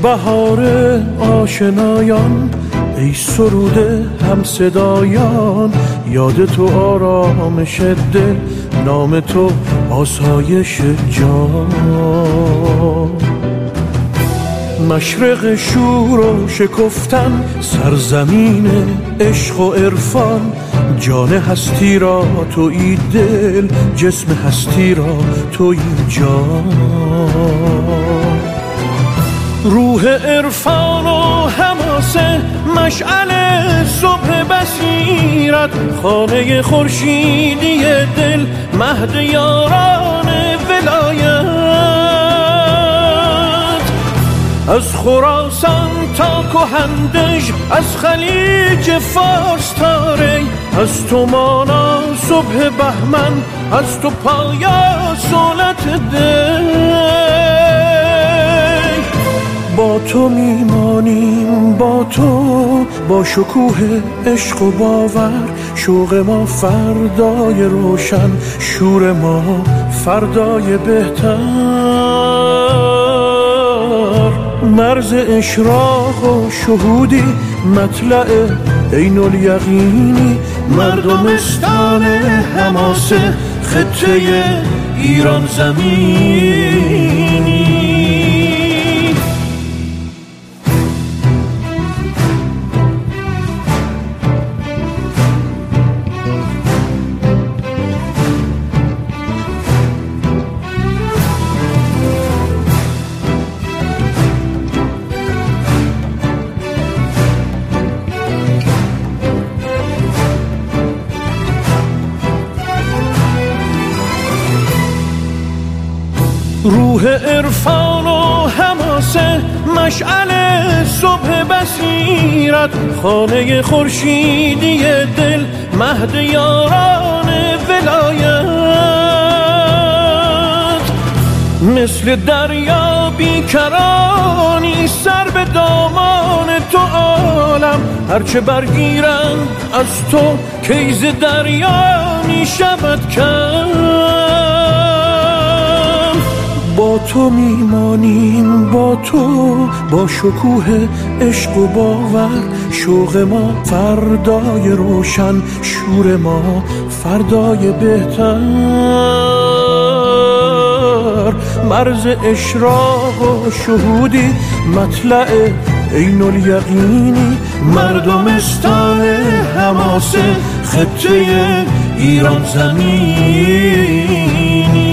بهار آشنایان، ای سروده هم صدایان، یاد تو آرامش دل، نام تو آسایش جان. مشرق شور و شکفتن، سرزمین عشق و عرفان، جان هستی را تویی دل، جسم هستی را تویی جان. روح عرفان و حماسه، مشعل صبح بصیرت، خانه خورشیدی دل، مهد یاران ولایت. از خراسان تا کهندژ، از خلیج فارس تا ری، از تو مانا صبح بهمن، از تو پایا صولت دل. با تو میمانیم، با تو، با شکوه عشق و باور، شوق ما فردای روشن، شور ما فردای بهتر. مرز اشراق و شهودی، مطلع عین الیقینی، مردمستان حماسه، خطه ایران زمینی. روح عرفان و حماسه، مشعل صبح بصیرت، خانه خورشیدی دل، مهد یاران ولایت. مثل دریا بیکرانی، سر به دامان تو عالم، هرچه برگیرند از تو، کیز دریا می شود کم. با تو میمانیم، با تو، با شکوه عشق و باور، شوق ما فردای روشن، شور ما فردای بهتر. مرز اشراق و شهودی، مطلع عین الیقینی، مردمستان حماسه، خطه ایران زمینی.